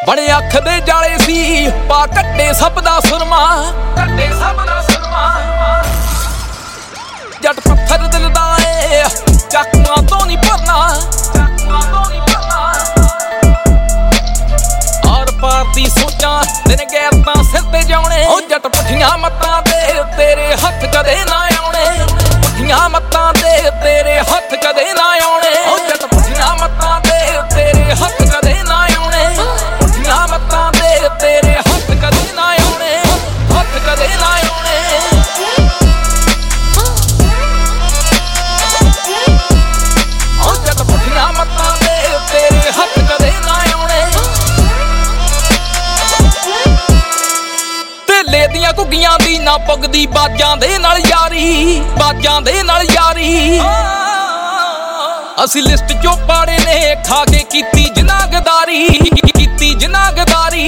बड़े अख दे जाले सी पा कट्टे सब दा सुरमा, कट्टे सब दा सुरमा। जट पत्थर दिल दा ए चाकुआं तो नहीं भरना, चाकुआं तो नहीं भरना। आर पार दी सोचां तेरे गैरतां सिर ते जाने, ओ जट पुठियां मत्तां ते तेरे हत्थ कदे ना आउणे, पुठियां मत्तां ते तेरे हत्थ कदे ना आउणे। ओ जट पुठियां मत्तां ते तेरे हत्थ कदे ना आउणे, पुठियां मत्तां ते तेरे हत्थ कदे ना आउणे, हत्थ कदे ना आउणे। ओ जट पुठियां मत्तां ते तेरे हत्थ कदे ना आउणे। ढेले दियां घुग्गियां दी ना पुगदी बाजां दे नाल यारी, बाजां दे नाल यारी। असी लिस्ट चो पाड़े ने खा के कीती जनागदारी, कीती जनागदारी।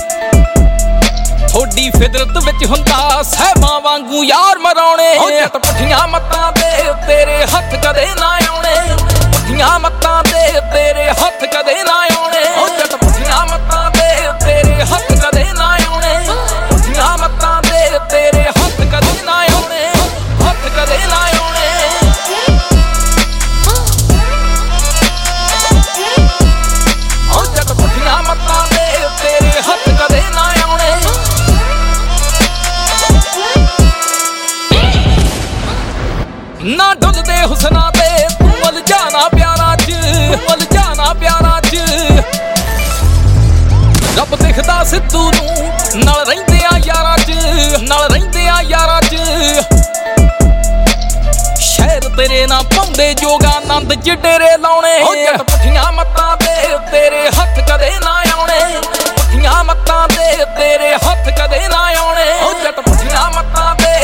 थोड़ी फिदरत विच हुंदा सहबां वांगू यार मराउणे, जट पुठियां मत्तां ते तेरे हत्थ कदे ना आउणे, पुठियां मत्तां ते तेरे हत्थ कदे ना आउणे। जट पुठियां मत्तां ते तेरे हत्थ कदे ना आउणे, पुठियां मत्तां ते तेरे हत्थ कदे ना आउणे, हत्थ कदे ना आउणे। ओ जट पुठियां मत्तां ते तेरे हत्थ कदे ना आउणे। ना डुलदे हुस्ना ते तू वल जाना प्यारा च, वल जाना प्यारा च। रब दिखदा सिद्धू नूं नाल रहिंदियां यारां च, नाल रहिंदियां यारां च। शहर तेरे ना पाउंदे जोगानंद च डेरे लाउणे, ओ जट पुठियां मत्तां ते तेरे हत्थ कदे ना आउणे, पुठियां मत्तां ते तेरे हत्थ कदे ना आउणे। ओ जट पुठियां मत्तां ते